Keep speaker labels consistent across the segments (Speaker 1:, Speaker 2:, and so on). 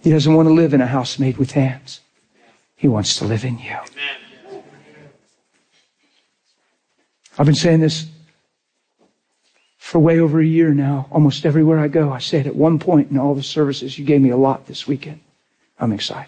Speaker 1: He doesn't want to live in a house made with hands. He wants to live in you. I've been saying this for way over a year now. Almost everywhere I go, I say it at one point in all the services. You gave me a lot this weekend. I'm excited.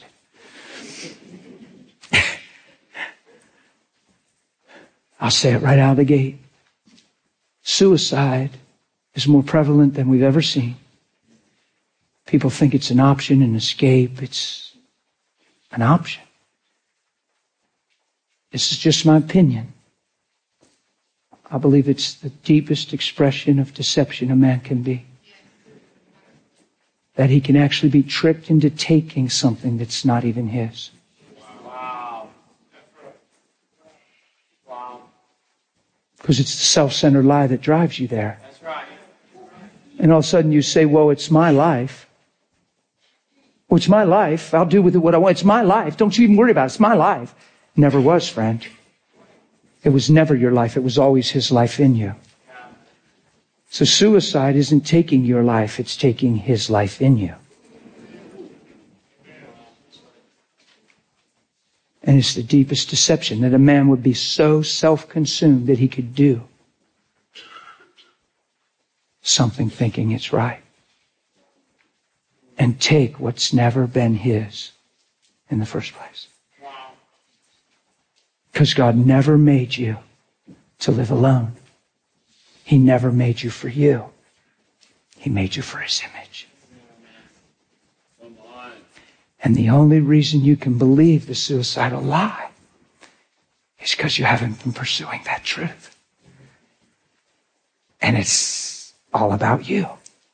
Speaker 1: I'll say it right out of the gate. Suicide is more prevalent than we've ever seen. People think it's an option, an escape. It's an option. This is just my opinion. I believe it's the deepest expression of deception a man can be. That he can actually be tricked into taking something that's not even his.
Speaker 2: Wow.
Speaker 1: Because it's the self-centered lie that drives you there.
Speaker 2: That's right.
Speaker 1: And all of a sudden you say, well, it's my life. Well, it's my life. I'll do with it what I want. It's my life. Don't you even worry about it. It's my life. Never was, friend. It was never your life. It was always His life in you. So suicide isn't taking your life. It's taking His life in you. And it's the deepest deception that a man would be so self-consumed that he could do something thinking it's right. And take what's never been his in the first place. Because God never made you to live alone. He never made you for you. He made you for His image. And the only reason you can believe the suicidal lie is because you haven't been pursuing that truth. And it's all about you.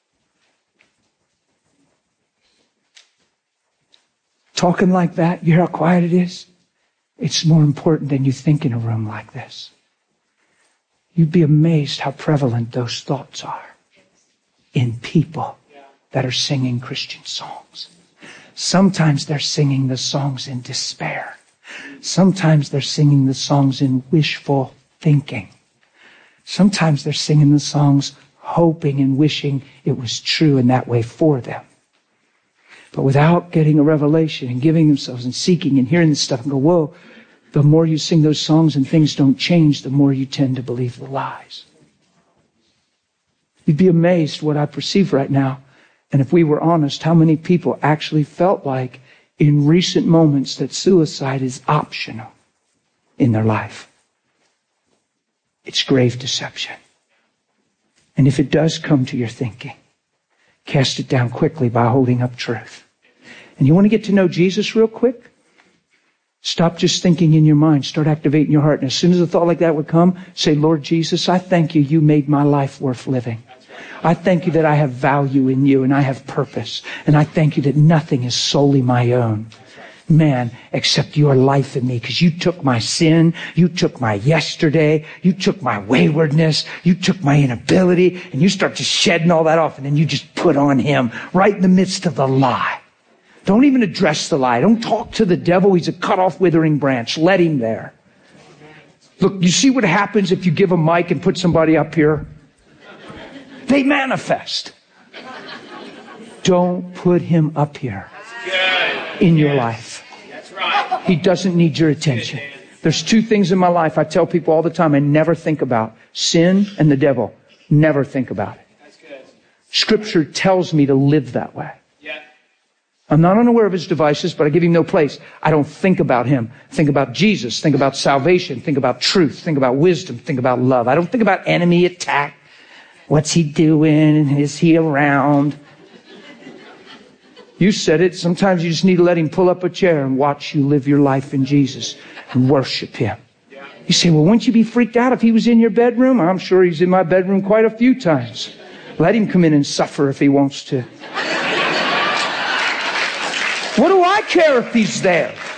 Speaker 1: Talking like that, you hear how quiet it is? It's more important than you think in a room like this. You'd be amazed how prevalent those thoughts are in people that are singing Christian songs. Sometimes they're singing the songs in despair. Sometimes they're singing the songs in wishful thinking. Sometimes they're singing the songs hoping and wishing it was true in that way for them. But without getting a revelation and giving themselves and seeking and hearing this stuff and go, whoa, the more you sing those songs and things don't change, the more you tend to believe the lies. You'd be amazed what I perceive right now. And if we were honest, how many people actually felt like in recent moments that suicide is optional in their life. It's grave deception. And if it does come to your thinking, cast it down quickly by holding up truth. And you want to get to know Jesus real quick? Stop just thinking in your mind. Start activating your heart. And as soon as a thought like that would come, say, Lord Jesus, I thank you. You made my life worth living. I thank you that I have value in you and I have purpose. And I thank you that nothing is solely my own, man, except your life in me. Because you took my sin, you took my yesterday, you took my waywardness, you took my inability, and you start just shedding all that off. And then you just put on Him right in the midst of the lie. Don't even address the lie. Don't talk to the devil. He's a cut-off, withering branch. Let him there. Look, you see what happens if you give a mic and put somebody up here? They manifest. Don't put him up here in your life. He doesn't need your attention. There's two things in my life I tell people all the time I never think about. Sin and the devil. Never think about it. Scripture tells me to live that way. I'm not unaware of his devices, but I give him no place. I don't think about him. Think about Jesus. Think about salvation. Think about truth. Think about wisdom. Think about love. I don't think about enemy attack. What's he doing? Is he around? You said it. Sometimes you just need to let him pull up a chair and watch you live your life in Jesus and worship him. You say, well, wouldn't you be freaked out if he was in your bedroom? I'm sure he's in my bedroom quite a few times. Let him come in and suffer if he wants to. What do I care if he's there?